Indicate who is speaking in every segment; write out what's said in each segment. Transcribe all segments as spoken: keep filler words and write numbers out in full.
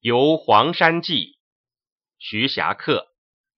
Speaker 1: 游黄山记，徐霞客。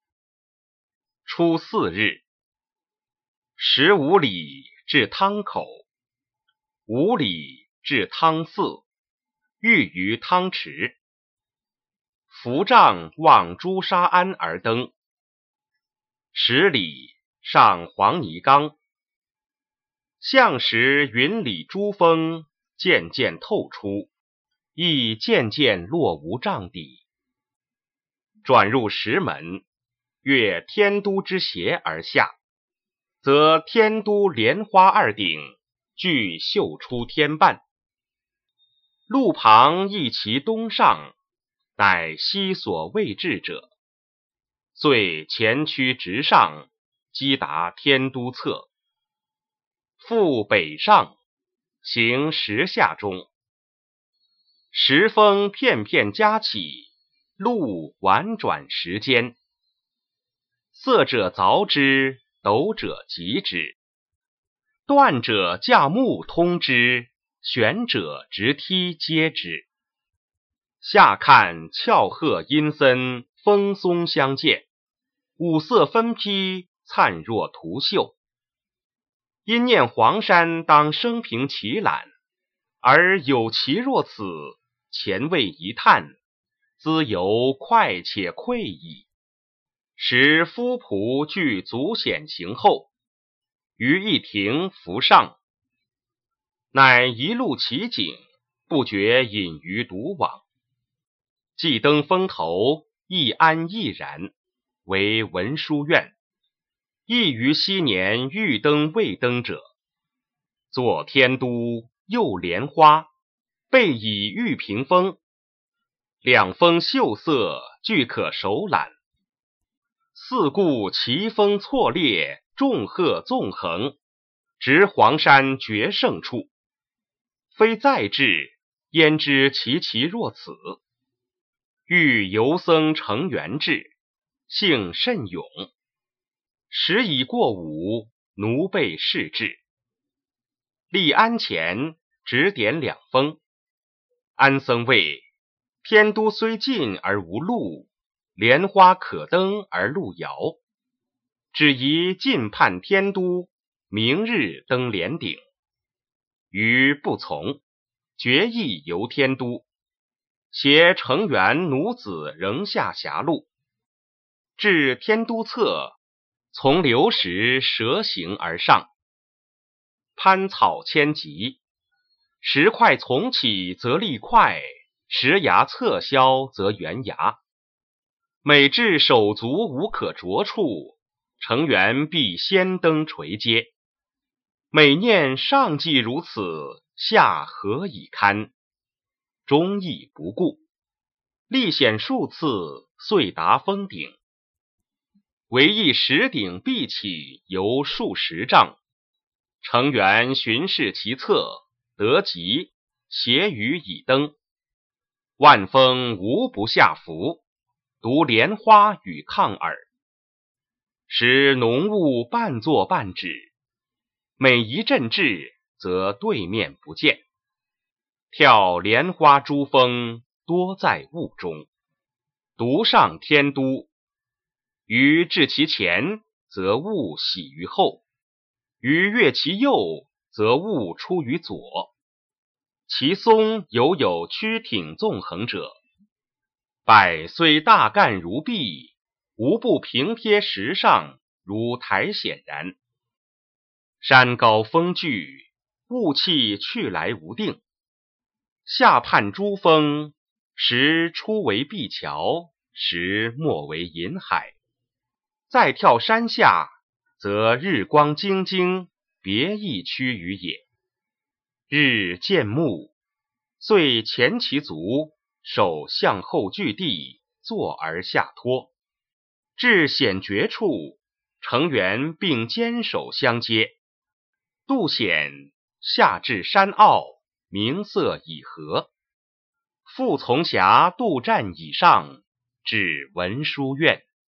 Speaker 1: 初四日，十五里至汤口，五里至汤寺，欲于汤池。扶杖望朱砂庵而登。十里上黄泥冈，向时云里珠峰渐渐透出，亦渐渐落无丈底。转入石门，越天都之斜而下，则天都莲花二顶俱秀出天半。路旁一其东上，乃西所未至者，遂前驱直上，击达天都侧。复北上，行石下中。石峰片片夹起，路婉转石间。色者凿之，陡者急之。断者架木通之，悬者直梯接之。下看峭壑阴森，峰松相间，五色分披，灿若图秀。因念黄山当生平奇览，而有其若此，前未一探，兹犹快且愧矣。时夫仆具足险行后，于一亭扶上，乃一路奇景，不觉隐于独往。既登峰头，亦安亦然，为文殊院。亦于昔年欲登未登者。左天都，右莲花，背以玉屏风，两峰秀色，俱可手览。四顾奇峰错列，众壑纵横，直黄山绝胜处。非再至，焉知其其若此？欲游僧成元至，幸甚勇。时已过午，奴辈侍至。立庵前，指点两峰。安僧谓：天都虽近而无路，莲花可登而路遥。只宜近盼天都，明日登莲顶。余不从，决意游天都。携成元奴子仍下狭路，至天都侧，从流石蛇行而上。攀草千级，石块从起则立块，石崖侧削则圆崖。每至手足无可着处，成元必先登垂阶。每念上既如此，下何以堪？终亦不顾，历险数次，遂达峰顶。唯一石顶壁起犹数十丈，成元巡视其侧，得急，携余以登。万峰无不下伏，独莲花与抗耳。时浓雾半作半止，每一阵至，则对面不见。眺莲花珠峰，多在雾中。独上天都，于至其前，则雾喜于后；于越其右，则雾出于左。其松犹有曲挺纵横者，柏虽大干如壁，无不平贴石上，如苔藓然。山高峰巨，雾气去来无定。下畔珠峰，时初为碧桥，时末为银海。再跳山下，则日光晶晶，别一区于也。日渐暮，遂前其足，手向后据地，坐而下托。至险绝处，成元并坚手相接。渡险，下至山坳，明色已合。复从峡渡站以上，至文殊院。